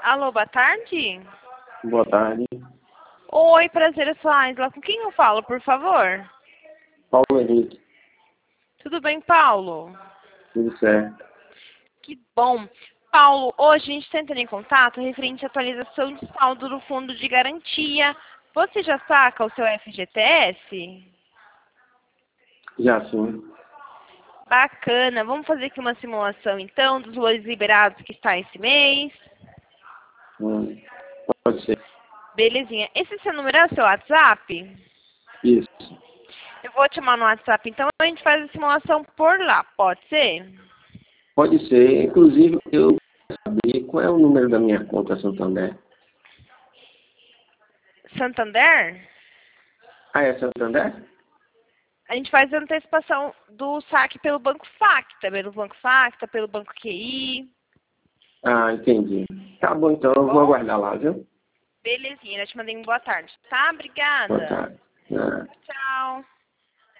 Alô, boa tarde. Boa tarde. Oi, prazer, eu sou a Aisla. Com quem eu falo, por favor? Paulo Henrique. Tudo bem, Paulo? Tudo certo. Que bom. Paulo, hoje a gente está entrando em contato referente à atualização de saldo do fundo de garantia. Você já saca o seu FGTS? Já sim. Bacana. Vamos fazer aqui uma simulação, então, dos valores liberados que está esse mês. Pode ser. Belezinha. Esse seu número é o seu WhatsApp? Isso. Eu vou te chamar no WhatsApp, então a gente faz a simulação por lá, pode ser? Pode ser. Inclusive, eu quero saber qual é o número da minha conta Santander. Santander? Ah, é Santander? A gente faz a antecipação do saque pelo Banco Facta, pelo Banco Facta, pelo Banco QI. Ah, entendi. Tá bom, então eu vou Bom? aguardar lá, viu? Belezinha, eu te mandei uma boa tarde, tá? Boa Obrigada. tarde. Ah. Tchau.